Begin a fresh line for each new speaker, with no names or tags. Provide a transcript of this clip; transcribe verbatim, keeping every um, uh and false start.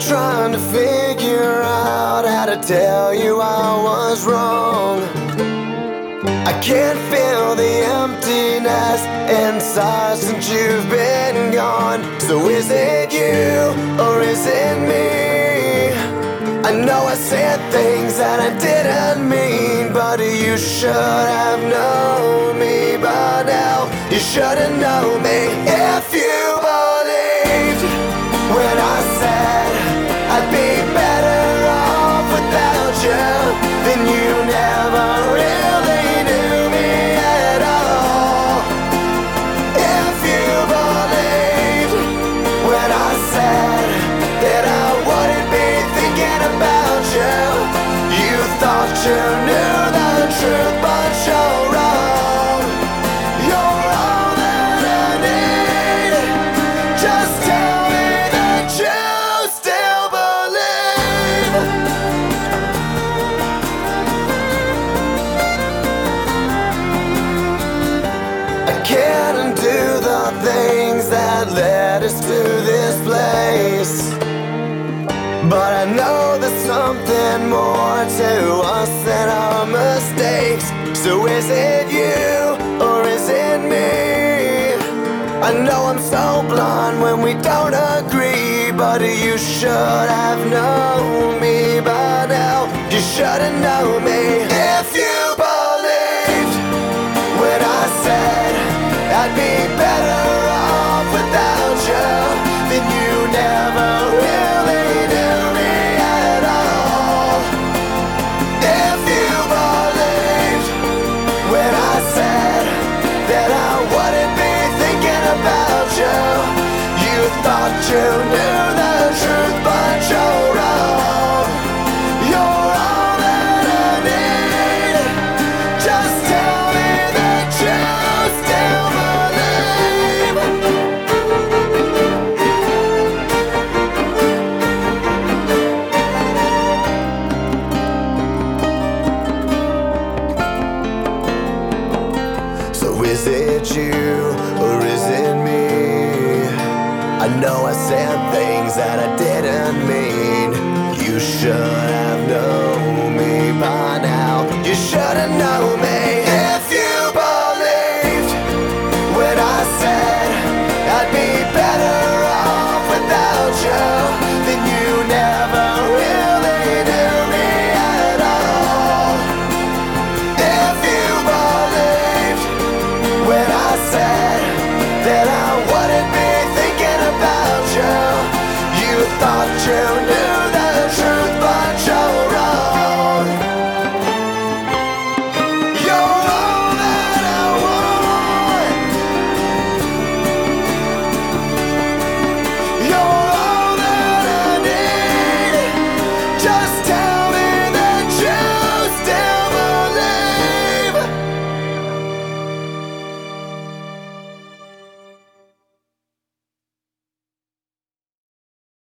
trying to figure out how to tell you I was wrong. I can't feel the emptiness inside since you've been gone. So is it you or is it me? I know I said things that I didn't mean, but you should have known me by now. You shouldn't know me. If you believed when I said I'd be better off without you, then you never really knew me at all. If you believed when I said that I wouldn't be thinking about you, you thought you knew the truth, but you're wrong. You're all that I need. Just tell me that you still believe. I can't undo the things that led us to this place, but I know there's something more to us than our mistakes. So is it you or is it me? I know I'm so blind when we don't agree, but you should have known me by now. You shouldn't know me. If you believed when I said I'd be better off without you, then you never really knew me at all. If you believed when I said that I wouldn't be thinking about you, you thought you knew the truth, but you're wrong. You're all that I need. Just tell me that you still believe. So is it you or is it me? I know I said things that I didn't mean. You should have known me by now. You shouldn't know me. If you believed when I said I'd be better off without you, then you never really knew me at all. If you believed when I said that I wouldn't be thinking about you, you thought you